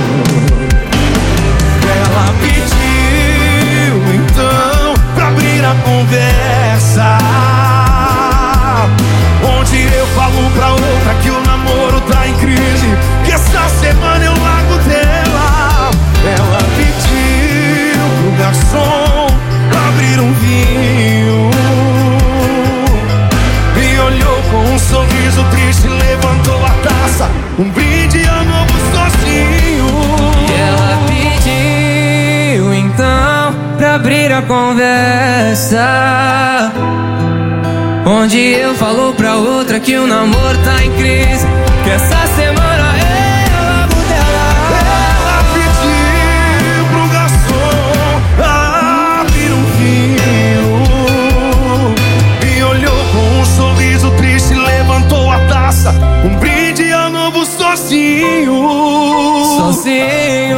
Ela pediu então pra abrir a conversa, onde eu falo pra outra que o namoro tá em crise, que essa semana eu largo dela. Ela pediu pro garçom abrir um vinho, me olhou com um sorriso triste, levantou a taça, um brinde ao novo sozinho. E ela pediu então pra abrir a conversa, onde eu falo pra outra que o namoro tá em crise, que essa semana sozinho.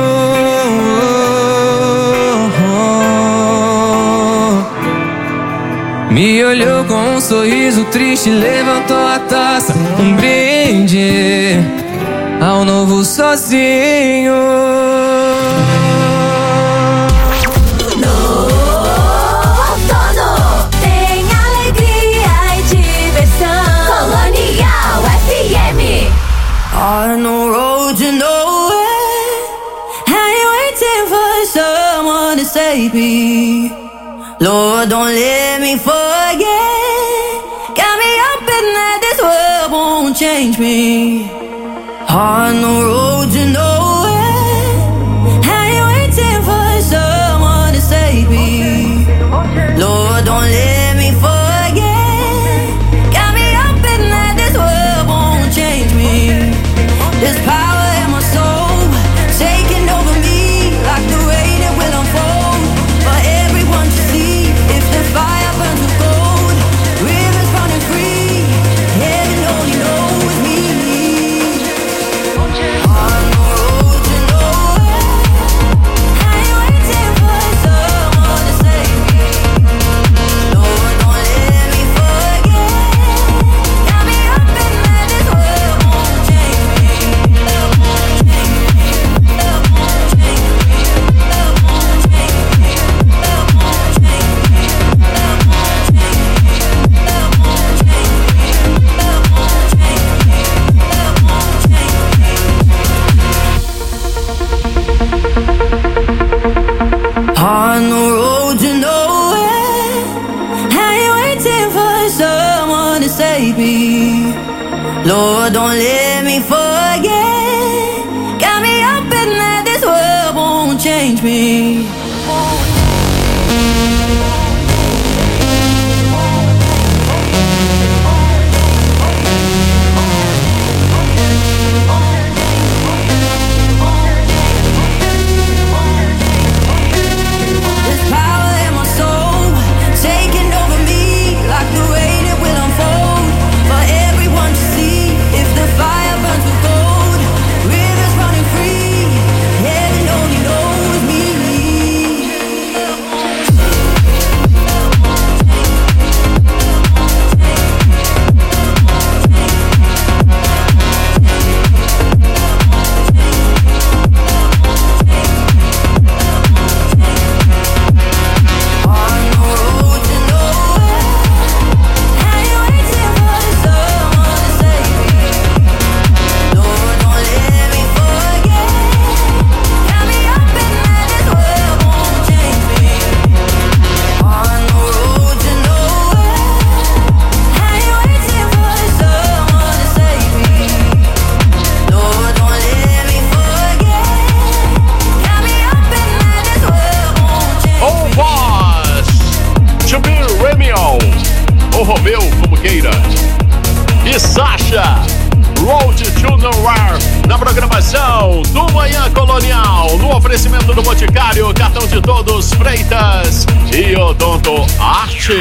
Me olhou com um sorriso triste, levantou a taça, um brinde ao novo sozinho. No outono tem alegria e diversão. Colonial FM. On the road to nowhere, how you waiting for someone to save me? Lord, don't let me forget. Got me hoping that this world won't change me. On the road to nowhere, how you waiting for someone to save me? Lord, don't let me forget. Got me hoping that this world won't change me. There's power in my soul, taking over me like the rain it will unfold for everyone to see. If the fire burns with gold, rivers running free, heaven only knows me. On the road to nowhere, how you waiting for someone to save me? Lord, don't let me forget. Got me hoping that this world won't change me. On the road to nowhere, how you waiting for someone to save me? Lord, don't let me forget. Got me hoping that this world won't change me. There's power in my soul, taking over me like the rain it will unfold for everyone to see. If the fire burns with gold, rivers running free, heaven only knows me. Oh, Boss! To be Romeo, ou Romeu, como queira. E Sasha, Road to Nowhere, na programação do Manhã Colonial, no oferecimento do Boticário, cartão de todos, Freitas e Odonto Arte.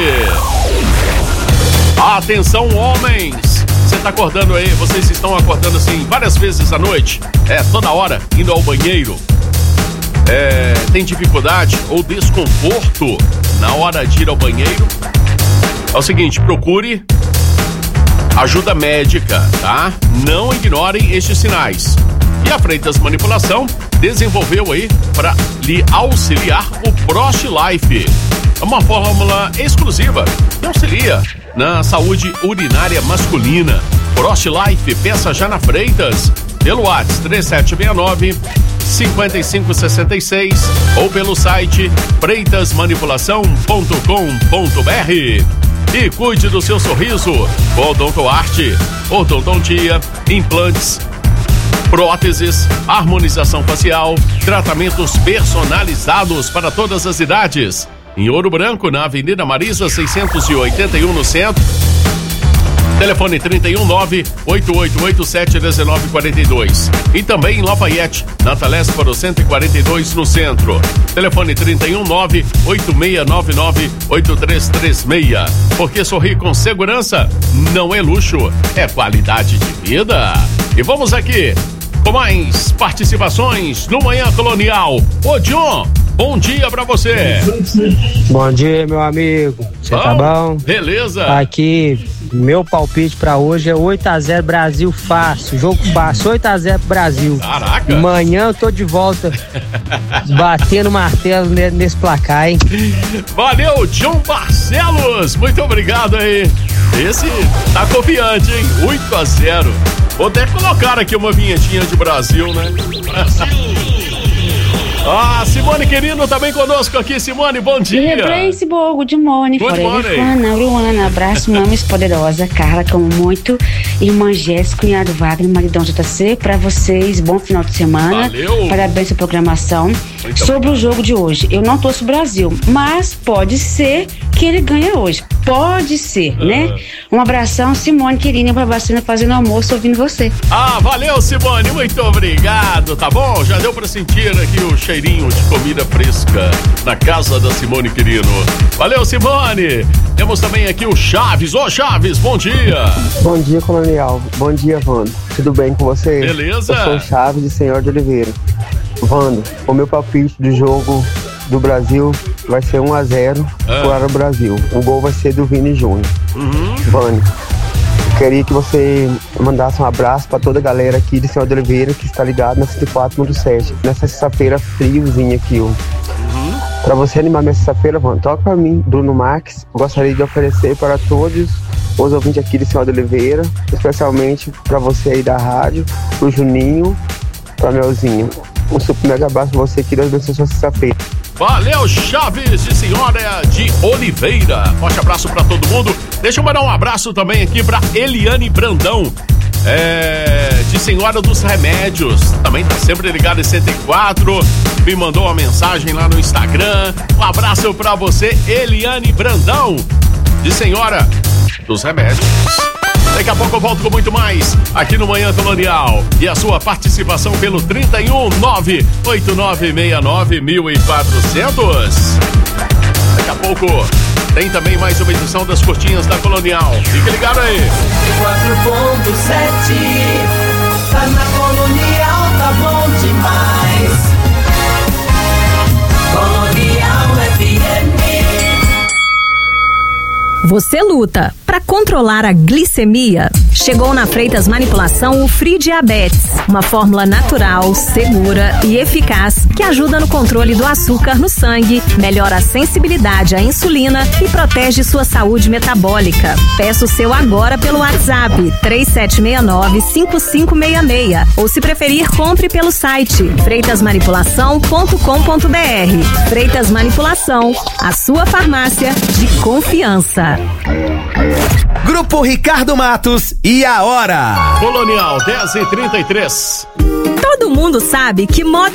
Atenção, homens! Você tá acordando aí, vocês estão acordando assim várias vezes à noite, toda hora, indo ao banheiro. Tem dificuldade ou desconforto na hora de ir ao banheiro? É o seguinte, procure ajuda médica, tá? Não ignorem estes sinais. E a Freitas Manipulação desenvolveu aí para lhe auxiliar o Prost Life. É uma fórmula exclusiva que auxilia na saúde urinária masculina. Prost Life, peça já na Freitas, pelo WhatsApp 3769-5566 ou pelo site freitasmanipulação.com.br. E cuide do seu sorriso com Odontoarte, ortodontia, implantes, próteses, harmonização facial, tratamentos personalizados para todas as idades. Em Ouro Branco, na Avenida Marisa 681, no centro. Telefone 319-8887-1942. E também em Lafayette, na Telésforo 142, no centro. Telefone 319-8699-8336. Porque sorrir com segurança não é luxo, é qualidade de vida. E vamos aqui com mais participações no Manhã Colonial. Ô, John, bom dia pra você. Bom dia, meu amigo. Você tá bom? Beleza. Aqui, meu palpite pra hoje é 8x0 Brasil fácil. Jogo fácil, 8x0 Brasil. Caraca. Amanhã eu tô de volta batendo martelo nesse placar, hein? Valeu, John Barcelos. Muito obrigado aí. Esse tá confiante, hein? 8x0. Vou até colocar aqui uma vinhetinha de Brasil, né? Brasil! Simone Quirino também conosco aqui. Simone, bom dia. Good morning. Good morning. Everyone. Abraço, mames poderosa, Carla, como muito. Irmã Jéssica, cunhado Wagner, maridão JC. Pra vocês, bom final de semana. Valeu. Parabéns pela programação. Sobre o jogo de hoje, eu não torço o Brasil, mas pode ser que ele ganhe hoje. Pode ser, né? Um abração, Simone Quirino, pra vacina, fazendo almoço, ouvindo você. Valeu, Simone, muito obrigado, tá bom? Já deu pra sentir aqui o cheirinho de comida fresca na casa da Simone Quirino. Valeu, Simone! Temos também aqui o Chaves. Ô, Chaves, bom dia! Bom dia, Colonial. Bom dia, Vando. Tudo bem com você? Beleza? Eu sou o Chaves de Senhor de Oliveira. Vando, o meu palpite do jogo do Brasil vai ser 1x0 para o Brasil. O gol vai ser do Vini Júnior. Vando, queria que você mandasse um abraço para toda a galera aqui de Senhor de Oliveira que está ligado na 104.7. Nessa sexta-feira friozinha aqui, ó. Para você animar minha sexta-feira, Vando, toca para mim, Bruno Marques. Gostaria de oferecer para todos os ouvintes aqui de Senhor de Oliveira, especialmente para você aí da rádio, pro Juninho, pra Melzinho. Um super mega abraço pra você aqui, Deus abençoe sua sexta-feira. Valeu, Chaves de Senhora de Oliveira. Forte abraço pra todo mundo. Deixa eu mandar um abraço também aqui pra Eliane Brandão, de Senhora dos Remédios. Também tá sempre ligado em 104. Me mandou uma mensagem lá no Instagram. Um abraço pra você, Eliane Brandão, de Senhora dos Remédios. Daqui a pouco eu volto com muito mais aqui no Manhã Colonial. E a sua participação pelo 31989691400. Daqui a pouco tem também mais uma edição das Curtinhas da Colonial. Fique ligado aí. 4.7 tá na Colonial, tá bom demais. Colonial FM. Você luta para controlar a glicemia? Chegou na Freitas Manipulação o Free Diabetes, uma fórmula natural, segura e eficaz que ajuda no controle do açúcar no sangue, melhora a sensibilidade à insulina e protege sua saúde metabólica. Peça o seu agora pelo WhatsApp 3769-5566 ou, se preferir, compre pelo site freitasmanipulação.com.br. Freitas Manipulação, a sua farmácia de confiança. Grupo Ricardo Matos e a hora. Colonial 10h33. Todo mundo sabe que moda